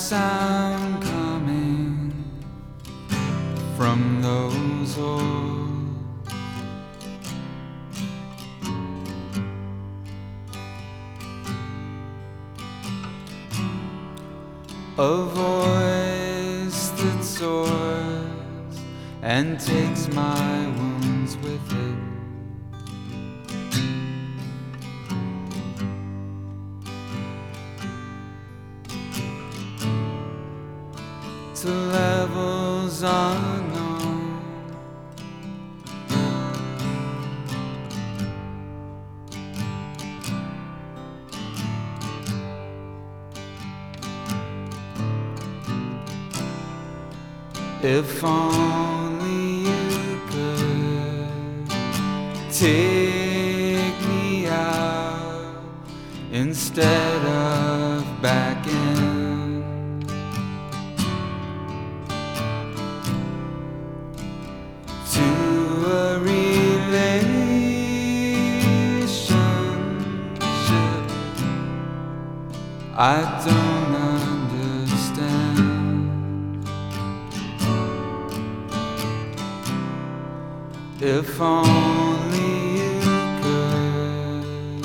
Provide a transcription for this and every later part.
sound coming from those oars. A voice that soars and takes my wounds with it. To levels unknown. If only you could take me out instead of back in. I don't understand. If only you could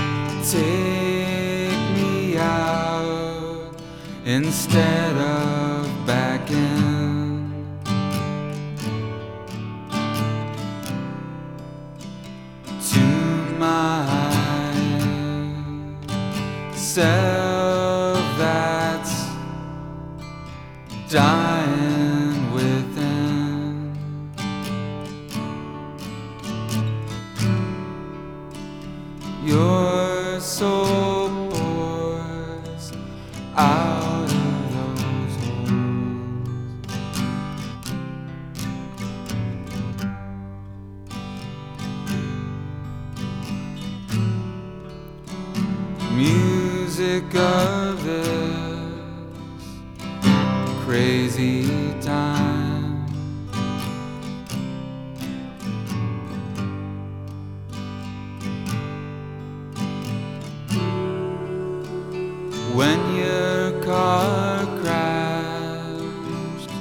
take me out instead of back in. To myself that's dying within. Your soul pours out of those holes. Music of this crazy time. When your car crashed,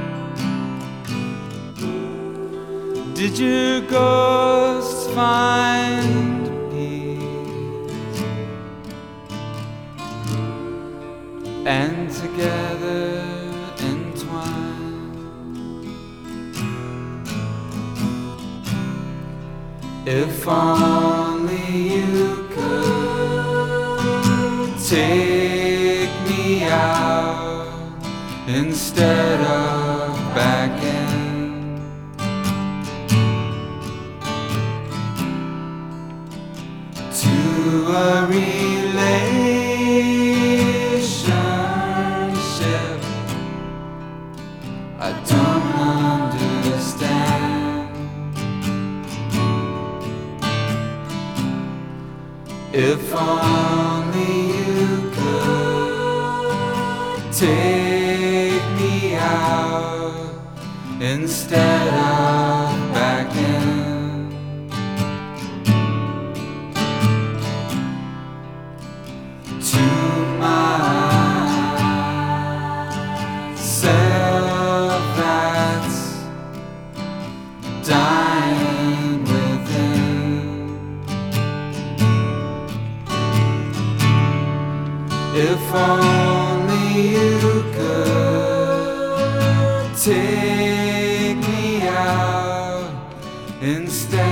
did your ghost find peace? And together entwined. If only you could take me out instead of back in. To a relationship I don't understand. If only you could take me out instead of back in. To myself that's dying within. If only you could take me out instead